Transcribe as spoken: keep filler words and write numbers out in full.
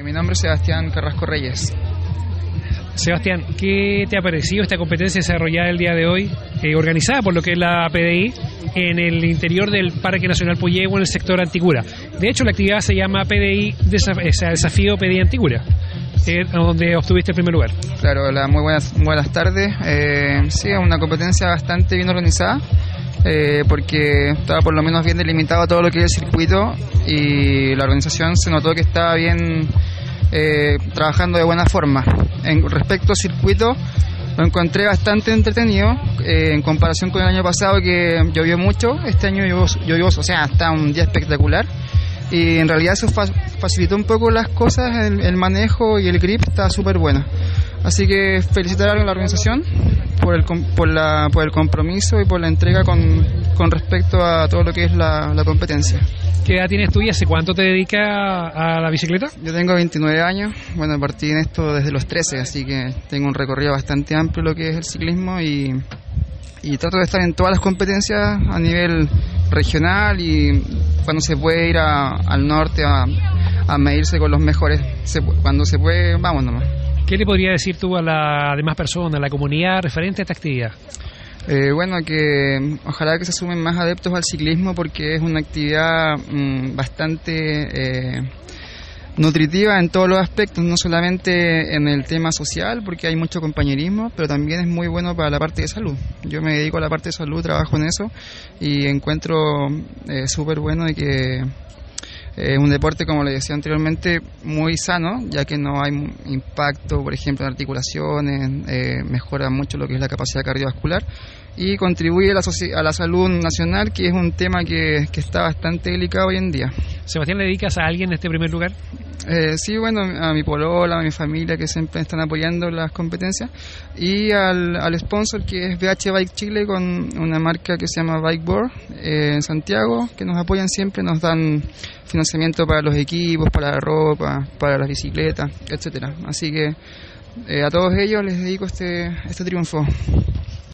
mi nombre es Sebastián Carrasco Reyes. Sebastián, ¿qué te ha parecido esta competencia desarrollada el día de hoy, eh, organizada por lo que es la P D I, en el interior del Parque Nacional Puyehue, en el sector Anticura? De hecho, la actividad se llama P D I, Desaf- o sea, Desafío P D I Anticura, eh, donde obtuviste el primer lugar. Claro, hola, muy buenas, buenas tardes. Eh, sí, es una competencia bastante bien organizada, eh, porque estaba por lo menos bien delimitado todo lo que es el circuito y la organización se notó que estaba bien eh, trabajando de buena forma. En respecto al circuito, lo encontré bastante entretenido eh, en comparación con el año pasado, que llovió mucho. Este año llovió, llovió, o sea, está un día espectacular y en realidad eso fa facilitó un poco las cosas, el, el manejo y el grip está súper bueno. Así que felicitar a la organización por el, por, la, por el compromiso y por la entrega con, con respecto a todo lo que es la, la competencia. ¿Qué edad tienes tú y hace cuánto te dedicas a la bicicleta? Yo tengo veintinueve años, bueno, partí en esto desde los trece, así que tengo un recorrido bastante amplio lo que es el ciclismo y, y trato de estar en todas las competencias a nivel regional y cuando se puede ir a, al norte a, a medirse con los mejores, se, cuando se puede, vamos nomás. ¿Qué le podría decir tú a las demás personas, a la comunidad referente a esta actividad? Eh, bueno, que ojalá que se sumen más adeptos al ciclismo porque es una actividad mmm, bastante eh, nutritiva en todos los aspectos, no solamente en el tema social porque hay mucho compañerismo, pero también es muy bueno para la parte de salud. Yo me dedico a la parte de salud, trabajo en eso y encuentro eh, súper bueno de que es un deporte, como le decía anteriormente, muy sano, ya que no hay impacto, por ejemplo, en articulaciones, eh, mejora mucho lo que es la capacidad cardiovascular y contribuye a la, a la salud nacional, que es un tema que, que está bastante delicado hoy en día. Sebastián, ¿le dedicas a alguien en este primer lugar? Eh, sí, bueno, a mi polola, a mi familia que siempre están apoyando las competencias y al, al sponsor que es B H Bike Chile con una marca que se llama Bikeboard eh, en Santiago, que nos apoyan siempre, nos dan financiamiento para los equipos, para la ropa, para las bicicletas, etcétera. Así que eh, a todos ellos les dedico este, este triunfo.